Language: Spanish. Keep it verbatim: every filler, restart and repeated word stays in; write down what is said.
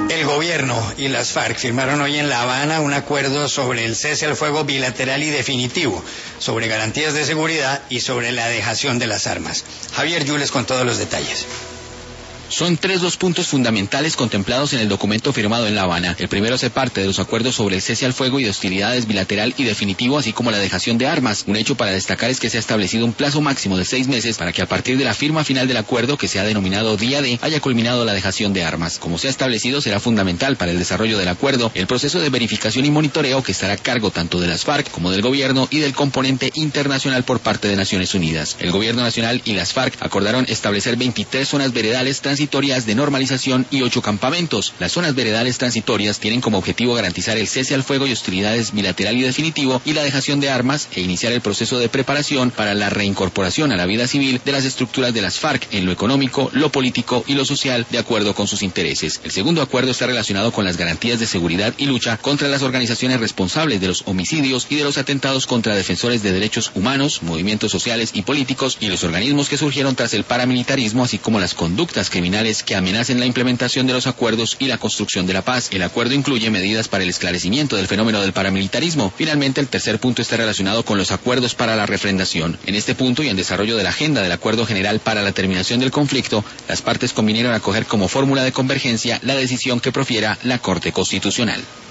El gobierno y las FARC firmaron hoy en La Habana un acuerdo sobre el cese al fuego bilateral y definitivo, sobre garantías de seguridad y sobre la dejación de las armas. Javier Yules con todos los detalles. Son tres los puntos fundamentales contemplados en el documento firmado en La Habana. El primero hace parte de los acuerdos sobre el cese al fuego y de hostilidades bilateral y definitivo, así como la dejación de armas. Un hecho para destacar es que se ha establecido un plazo máximo de seis meses para que a partir de la firma final del acuerdo, que se ha denominado Día D, haya culminado la dejación de armas. Como se ha establecido, será fundamental para el desarrollo del acuerdo el proceso de verificación y monitoreo que estará a cargo tanto de las FARC como del gobierno y del componente internacional por parte de Naciones Unidas. El gobierno nacional y las FARC acordaron establecer veintitrés zonas veredales transitorias de normalización y ocho campamentos. Las zonas veredales transitorias tienen como objetivo garantizar el cese al fuego y hostilidades bilateral y definitivo y la dejación de armas e iniciar el proceso de preparación para la reincorporación a la vida civil de las estructuras de las FARC en lo económico, lo político y lo social de acuerdo con sus intereses. El segundo acuerdo está relacionado con las garantías de seguridad y lucha contra las organizaciones responsables de los homicidios y de los atentados contra defensores de derechos humanos, movimientos sociales y políticos y los organismos que surgieron tras el paramilitarismo, así como las conductas criminales que amenacen la implementación de los acuerdos y la construcción de la paz. El acuerdo incluye medidas para el esclarecimiento del fenómeno del paramilitarismo. Finalmente, el tercer punto está relacionado con los acuerdos para la refrendación. En este punto y en desarrollo de la agenda del Acuerdo General para la Terminación del Conflicto, las partes convinieron acoger como fórmula de convergencia la decisión que profiera la Corte Constitucional.